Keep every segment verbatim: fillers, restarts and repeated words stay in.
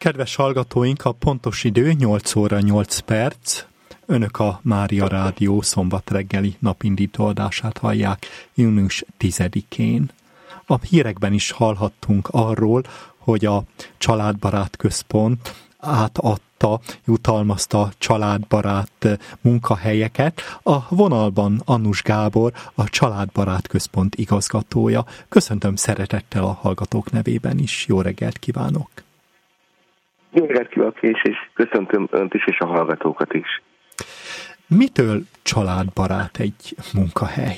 Kedves hallgatóink, a pontos idő nyolc óra nyolc perc. Önök a Mária Rádió szombat reggeli napindító adását hallják június tizedikén. A hírekben is hallhattunk arról, hogy a Családbarát Központ átadta, jutalmazta családbarát munkahelyeket. A vonalban Annus Gábor, a Családbarát Központ igazgatója. Köszöntöm szeretettel a hallgatók nevében is. Jó reggelt kívánok! Jó reggelt kívánok és, és köszöntöm Önt is, és a hallgatókat is. Mitől családbarát egy munkahely?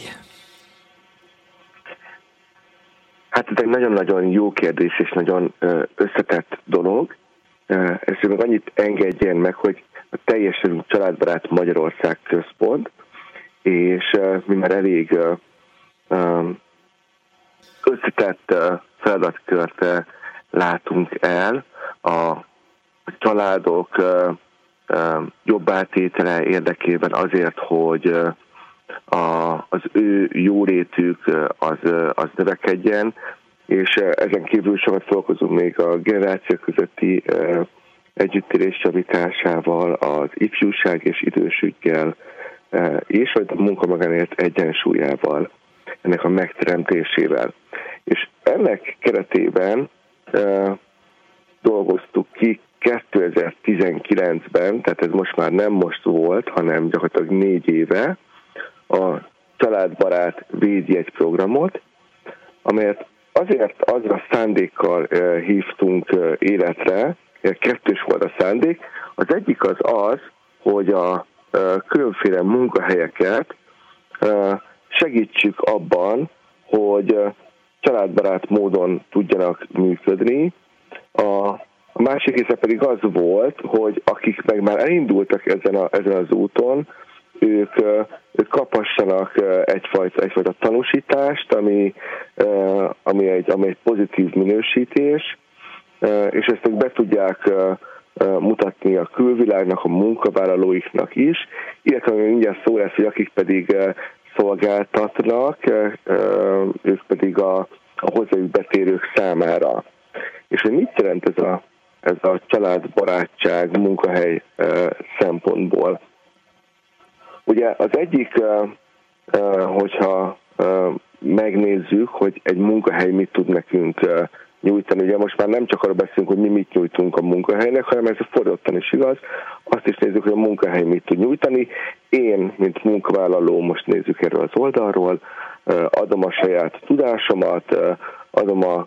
Hát ez egy nagyon-nagyon jó kérdés, és nagyon összetett dolog. Ezt még annyit engedjen meg, hogy a teljesen Családbarát Magyarország Központ, és mi már elég összetett feladatkört látunk el a családok jobb átétele érdekében azért, hogy a, az ő jólétük az, az növekedjen, és ezen kívül sokat foglalkozunk még a generációk közötti együttélés javításával, az ifjúság és idősügyel, és a munkamagánélet egyensúlyával, ennek a megteremtésével. És ennek keretében dolgoztuk ki kétezer-tizenkilencben, tehát ez most már nem most volt, hanem gyakorlatilag négy éve, a Családbarát védjegy programot, amelyet azért azra szándékkal hívtunk életre, kettős volt a szándék. Az egyik az az, hogy a különféle munkahelyeket segítsük abban, hogy családbarát módon tudjanak működni. A A másik része pedig az volt, hogy akik meg már elindultak ezen, a, ezen az úton, ők, ők kaphassanak egyfajta, egyfajta tanúsítást, ami, ami, egy, ami egy pozitív minősítés, és ezt ők be tudják mutatni a külvilágnak, a munkavállalóiknak is, illetve mindjárt szó lesz, hogy akik pedig szolgáltatnak, ők pedig a, a hozzájuk betérők számára. És hogy mit jelent ez a, ez a családbarátság munkahely e, szempontból? Ugye az egyik, e, e, hogyha e, megnézzük, hogy egy munkahely mit tud nekünk e, nyújtani, ugye most már nem csak arra beszélünk, hogy mi mit nyújtunk a munkahelynek, hanem ez fordítottan is igaz, azt is nézzük, hogy a munkahely mit tud nyújtani. Én, mint munkavállaló, most nézzük erről az oldalról, e, adom a saját tudásomat, e, adom a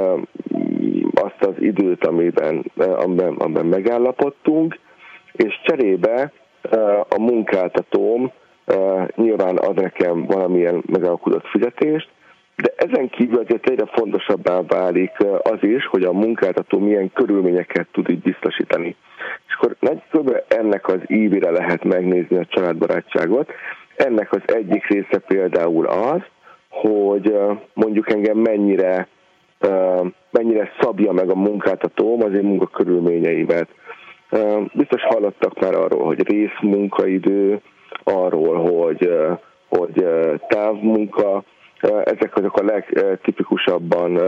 azt az időt, amiben, amiben, amiben megállapodtunk, és cserébe a munkáltatóm nyilván ad nekem valamilyen megalkudott fizetést, de ezen kívül azért egyre fontosabbá válik az is, hogy a munkáltató milyen körülményeket tud így biztosítani. És akkor nagyjából ennek az ívére lehet megnézni a családbarátságot. Ennek az egyik része például az, hogy mondjuk engem mennyire mennyire szabja meg a munkáltatóm az én munkakörülményeimet. Biztos hallottak már arról, hogy részmunkaidő, arról, hogy, hogy távmunka, ezek azok a legtipikusabban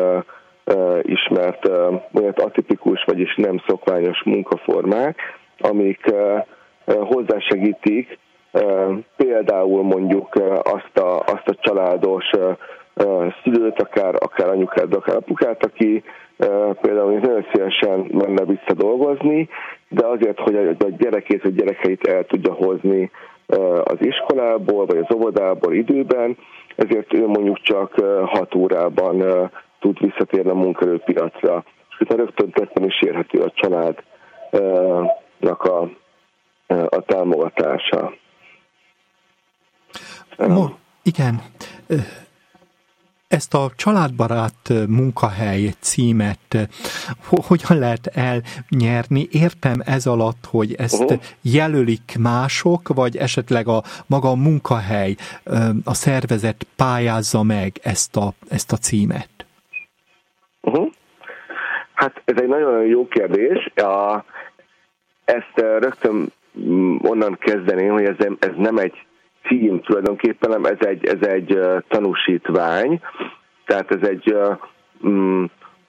ismert olyan atipikus, vagyis nem szokványos munkaformák, amik hozzásegítik például mondjuk azt a, azt a családos szülőt, akár, akár anyukát, akár apukát, aki például nagyon szívesen menne vissza dolgozni, de azért, hogy a gyerekét vagy gyerekeit el tudja hozni az iskolából, vagy az óvodából időben, ezért ő mondjuk csak hat órában tud visszatérni a munkaerőpiacra. És utána rögtön tetten is érhető a családnak a, a támogatása. Mo, igen. Ezt a családbarát munkahely címet hogyan lehet elnyerni? Értem ez alatt, hogy ezt uh-huh. jelölik mások, vagy esetleg a maga a munkahely, a szervezet pályázza meg ezt a, ezt a címet? Uh-huh. Hát ez egy nagyon jó kérdés. A, ezt rögtön onnan kezdeném, hogy ez, ez nem egy cím tulajdonképpen, nem, ez egy, ez egy tanúsítvány, tehát ez egy um,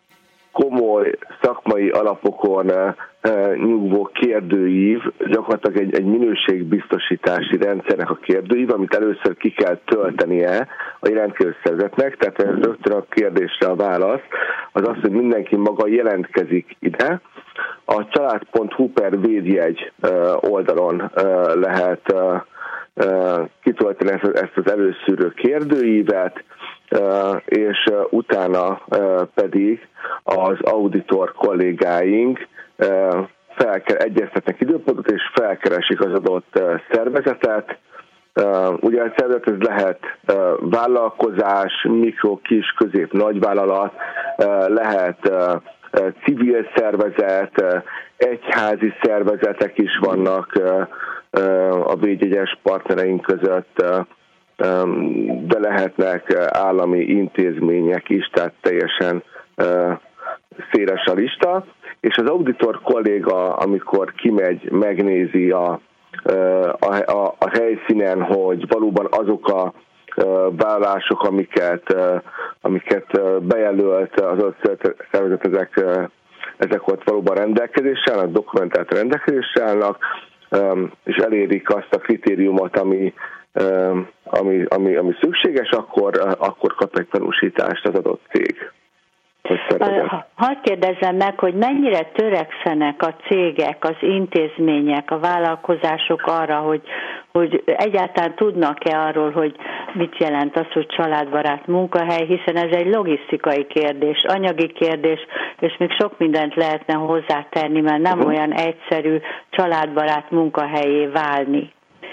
komoly szakmai alapokon nyugvó kérdőív, gyakorlatilag egy, egy minőségbiztosítási rendszernek a kérdőív, amit először ki kell töltenie a jelentkező szervezetnek, tehát rögtön a kérdésre a válasz az az, hogy mindenki maga jelentkezik ide. A család pont hu per védjegy oldalon lehet kitölteni ezt az előszűrő kérdőívet, és utána pedig az auditor kollégáink fel kell egyeztetnek időpontot, és felkeresik az adott szervezetet. Ugye a szervezet ez lehet vállalkozás, mikro, kis, közép, nagyvállalat, lehet civil szervezet, egyházi szervezetek is vannak a védjegyes partnereink között, de lehetnek állami intézmények is, tehát teljesen széles a lista, és az auditor kolléga, amikor kimegy, megnézi a, a, a, a helyszínen, hogy valóban azok a vállalások, amiket, amiket bejelölt az ott szervezet, ezek, ezek ott valóban rendelkezésre állnak, dokumentált rendelkezésre állnak, és elérik azt a kritériumot, ami, ami, ami, ami szükséges, akkor, akkor kap egy tanúsítást az adott cég. Hadd kérdezzem meg, hogy mennyire törekszenek a cégek, az intézmények, a vállalkozások arra, hogy, hogy egyáltalán tudnak-e arról, hogy mit jelent az, hogy családbarát munkahely, hiszen ez egy logisztikai kérdés, anyagi kérdés, és még sok mindent lehetne hozzátenni, mert nem uh-huh. olyan egyszerű családbarát munkahelyé válni.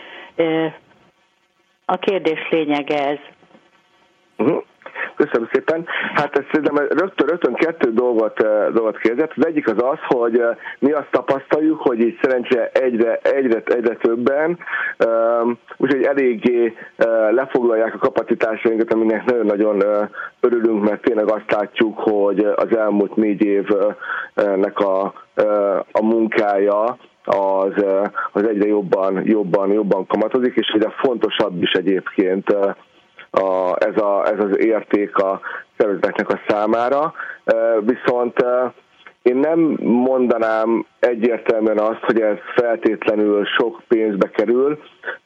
A kérdés lényege ez. Uh-huh. Köszönöm szépen. Hát ezt szerintem rögtön, rögtön kettő dolgot, dolgot kérdezett. Az egyik az az, hogy mi azt tapasztaljuk, hogy így szerencsére egyre, egyre, egyre többen, úgyhogy eléggé lefoglalják a kapacitásainkat, aminek nagyon-nagyon örülünk, mert tényleg azt látjuk, hogy az elmúlt négy évnek a, a munkája az, az egyre jobban, jobban, jobban kamatozik, és egyre fontosabb is egyébként A, ez, a, ez az érték a szervezeteknek a számára, viszont én nem mondanám egyértelműen azt, hogy ez feltétlenül sok pénzbe kerül.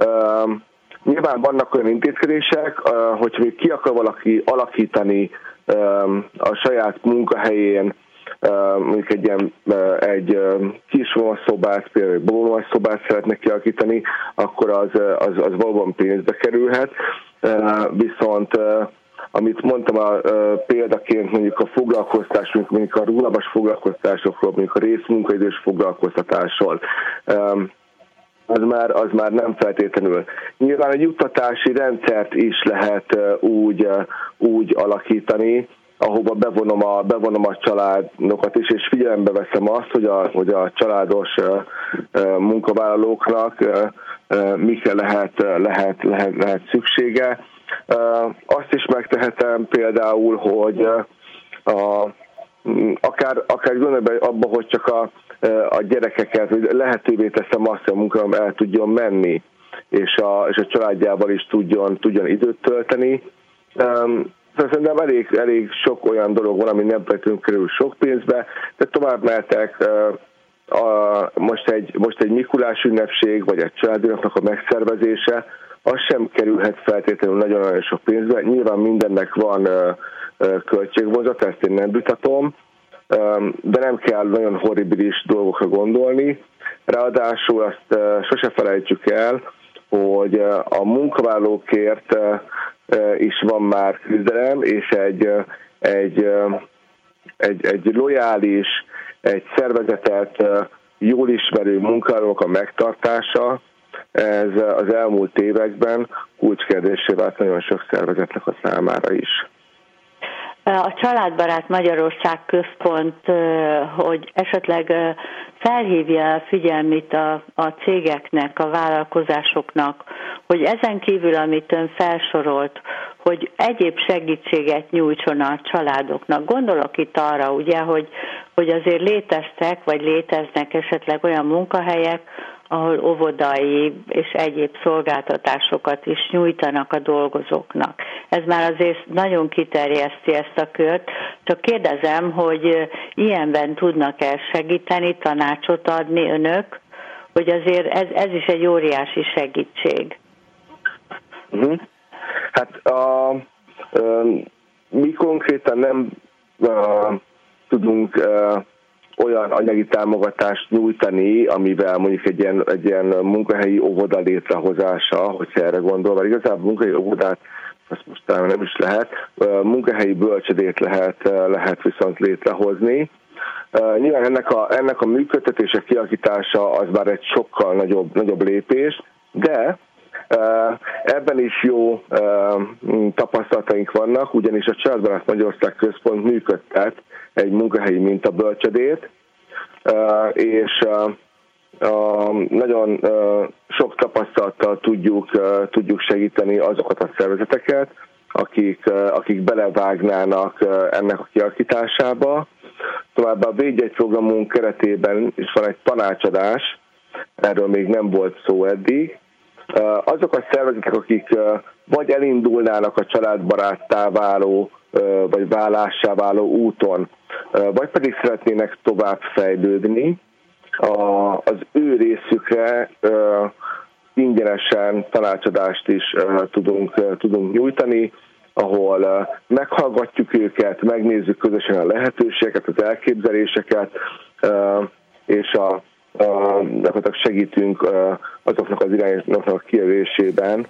Nyilván vannak olyan intézkedések, hogyha még ki akar valaki alakítani a saját munkahelyén, mondjuk egy ilyen egy kis vonalszobát, például egy vonalszobát szeretne kialakítani, akkor az, az, az valóban pénzbe kerülhet. Viszont amit mondtam a példaként, mondjuk a foglalkoztás, mondjuk a rugalmas foglalkoztásokról, mondjuk a részmunkaidős foglalkoztatásról, az már, az már nem feltétlenül. Nyilván egy juttatási rendszert is lehet úgy, úgy alakítani, ahova bevonom a, bevonom a családokat is, és figyelembe veszem azt, hogy a, hogy a családos munkavállalóknak mikre lehet, lehet, lehet, lehet szüksége. Azt is megtehetem például, hogy a, akár, akár gondolj abba, hogy csak a, a gyerekeket, lehetővé teszem azt, hogy a munkám el tudjon menni, és a, és a családjával is tudjon, tudjon időt tölteni. Szerintem elég, elég sok olyan dolog van, ami nem vetünk kerül sok pénzbe, de tovább mehetek. A, most, egy, most egy Mikulás ünnepség, vagy egy családünnepnek a megszervezése, az sem kerülhet feltétlenül nagyon-nagyon sok pénzbe. Nyilván mindennek van költségvonzata, ezt én nem vitatom, de nem kell nagyon horribilis dolgokra gondolni. Ráadásul azt sose felejtsük el, hogy a munkavállalókért is van már küzdelem, és egy, egy, egy, egy lojális, egy szervezetet jól ismerő munkavállalók a megtartása, ez az elmúlt években kulcskérdéssé vált nagyon sok szervezetnek a számára is. A Családbarát Magyarország Központ, hogy esetleg felhívja a figyelmét a, a cégeknek, a vállalkozásoknak, hogy ezen kívül, amit ön felsorolt, hogy egyéb segítséget nyújtson a családoknak. Gondolok itt arra, ugye, hogy, hogy azért léteztek, vagy léteznek esetleg olyan munkahelyek, ahol óvodai és egyéb szolgáltatásokat is nyújtanak a dolgozóknak. ez már azért nagyon kiterjeszti ezt a kört. Csak kérdezem, hogy ilyenben tudnak-e segíteni, tanácsot adni önök, hogy azért ez, ez is egy óriási segítség. Uh-huh. Hát a, a, mi konkrétan nem a, tudunk a, olyan anyagi támogatást nyújtani, amivel mondjuk egy ilyen, egy ilyen munkahelyi óvoda létrehozása, hogyha erre gondol, mert igazából munkahelyi óvodát azt most talán nem is lehet, munkahelyi bölcsödét lehet, lehet viszont létrehozni. Nyilván ennek a, ennek a működtetése, kialakítása az már egy sokkal nagyobb, nagyobb lépés, de ebben is jó tapasztalataink vannak, ugyanis a Családbarát Magyarország Központ működtet egy munkahelyi mintabölcsödét, és nagyon sok tapasztalattal tudjuk, tudjuk segíteni azokat a szervezeteket, akik, akik belevágnának ennek a kialakításába. Továbbá a Védj egy programunk keretében is van egy tanácsadás, erről még nem volt szó eddig. Azok a szervezetek, akik vagy elindulnának a családbaráttá váló, vagy válássá váló úton, vagy pedig szeretnének tovább fejlődni, az ő részükre ingyenesen tanácsadást is tudunk, tudunk nyújtani, ahol meghallgatjuk őket, megnézzük közösen a lehetőségeket, az elképzeléseket, és a, a, segítünk azoknak az irányoknak a kijelölésében,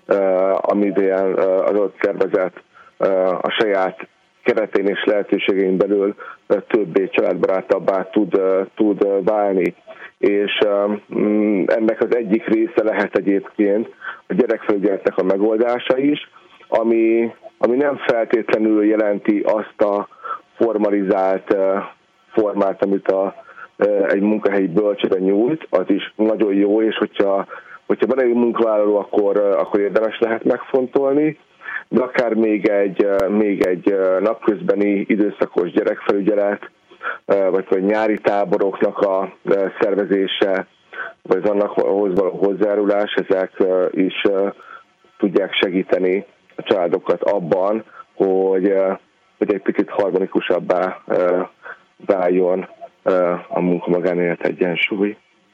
amivel az ott szervezet a saját keretén és lehetőségein belül többé családbarátabbá tud, tud válni. És ennek az egyik része lehet egyébként a gyerekfelügyeletnek a megoldása is, ami, ami nem feltétlenül jelenti azt a formalizált formát, amit a, egy munkahelyi bölcsöde nyújt, az is nagyon jó, és hogyha, hogyha van egy munkavállaló, akkor, akkor érdemes lehet megfontolni, de akár még egy, még egy napközbeni időszakos gyerekfelügyelet, vagy, vagy nyári táboroknak a szervezése, vagy az annak való hozzájárulás, ezek is tudják segíteni a családokat abban, hogy, hogy egy picit harmonikusabbá váljon a munka-magánélet egyensúly.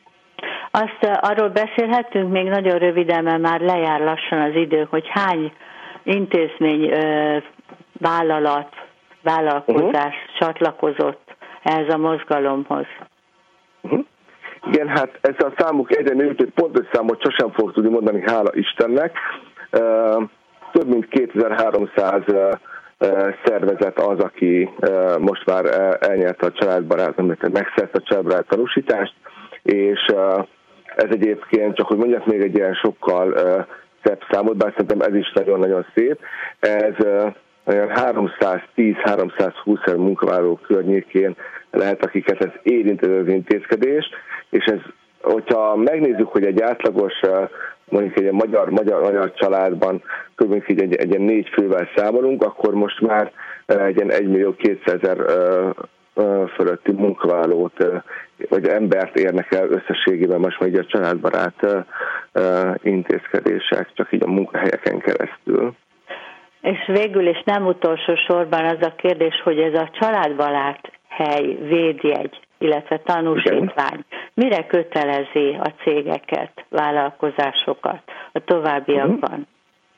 Azt arról beszélhetünk még nagyon röviden, mert már lejár lassan az idő, hogy hány intézmény, vállalat, vállalkozás uh-huh. csatlakozott ehhez a mozgalomhoz. Uh-huh. Igen, hát ez a számuk egyre nőtt, hogy pontos számot sosem fogok tudni mondani, hála Istennek. Több mint kétezer-háromszáz szervezet az, aki most már elnyerte a családbarát, megszerte a családbarát tanúsítást, és ez egyébként, csak hogy mondjak még egy ilyen sokkal szebb számot, bár szerintem ez is nagyon-nagyon szép, ez olyan háromszáztíz-háromszázhúsz munkavállaló környékén lehet, akiket ez érint az intézkedés, és ez, hogyha megnézzük, hogy egy átlagos, mondjuk egy magyar, magyar, magyar családban kb. egy, egy, egy négy fővel számolunk, akkor most már egy ilyen egymillió kétszázezer fölötti munkavállalót, vagy embert érnek el összességében most már így a családbarát intézkedések, csak így a munkahelyeken keresztül. És végül, és nem utolsó sorban az a kérdés, hogy ez a családbarát hely, védjegy, illetve tanúsítvány, igen, mire kötelezi a cégeket, vállalkozásokat a továbbiakban?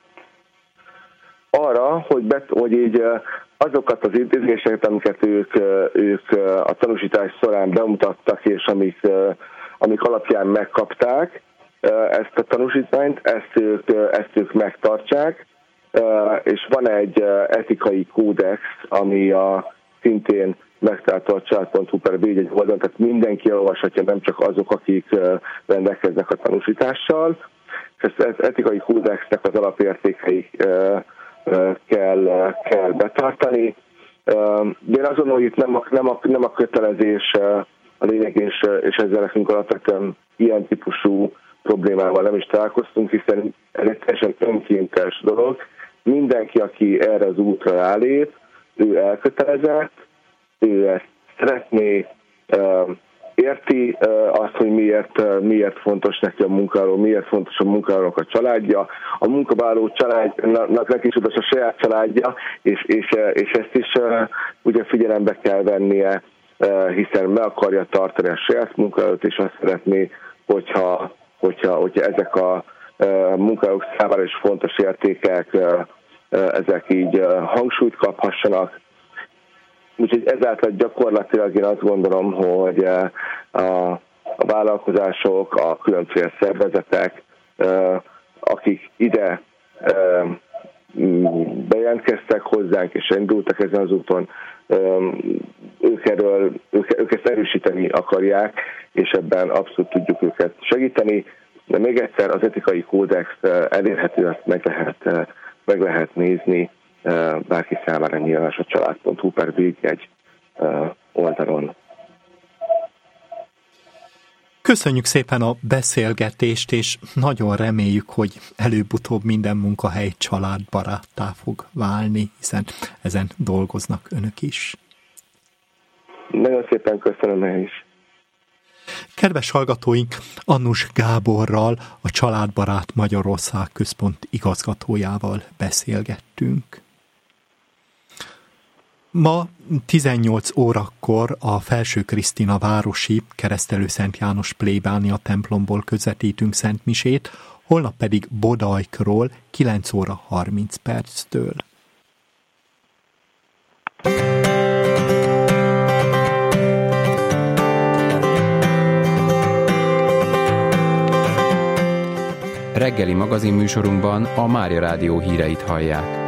Arra, hogy, bet, hogy így azokat az intézményeket, amiket ők, ők a tanúsítás során bemutattak, és amik, amik alapján megkapták ezt a tanúsítványt, ezt ők, ezt ők megtartsák, és van egy etikai kódex, ami a szintén megtalálható a család pont hu per védj egy oldalon, tehát mindenki olvashatja, nem csak azok, akik rendelkeznek a tanúsítással. És ez etikai kódexnek az alapértékei kell, kell betartani. De én azon, hogy itt nem a, nem a, nem a kötelezés a lényeg, és, és ezzel nekünk alapvetően ilyen típusú problémával nem is találkoztunk, hiszen ez egy teljesen önkéntes dolog. Mindenki, aki erre az útra rálép, ő elkötelezett, ő ezt szeretné, érti azt, hogy miért miért, miért fontos neki a munkavállaló, miért fontos a munkavállalónak a családja. A munkavállaló családnak neki is fontos a saját családja, és, és, és ezt is ugye figyelembe kell vennie, hiszen meg akarja tartani a saját munkavállalót, és azt szeretné, hogyha, hogyha, hogyha ezek a munkavállalók számára is fontos értékek, ezek így hangsúlyt kaphassanak. Úgyhogy ezáltal gyakorlatilag én azt gondolom, hogy a, a vállalkozások, a különféle szervezetek, akik ide bejelentkeztek hozzánk és indultak ezen az úton, ők, erről, ők, ők ezt erősíteni akarják, és ebben abszolút tudjuk őket segíteni. De még egyszer, az etikai kódex elérhető, azt meg lehet, meg lehet nézni bárki számára nyilvános a család pont hu per védjegy oldalon. Köszönjük szépen a beszélgetést, és nagyon reméljük, hogy előbb-utóbb minden munkahely családbaráttá fog válni, hiszen ezen dolgoznak önök is. Nagyon szépen köszönöm én is. Kedves hallgatóink, Annus Gáborral, a Családbarát Magyarország Központ igazgatójával beszélgettünk. Ma tizennyolc órakor a Felső Krisztina városi Keresztelő Szent János plébánia templomból közvetítünk szentmisét, holnap pedig Bodajkról kilenc óra harminc perctől. Reggeli magazinműsorunkban a Mária Rádió híreit hallják.